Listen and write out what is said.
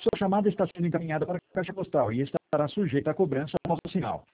Sua chamada está sendo encaminhada para a caixa postal e estará sujeita à cobrança após o sinal.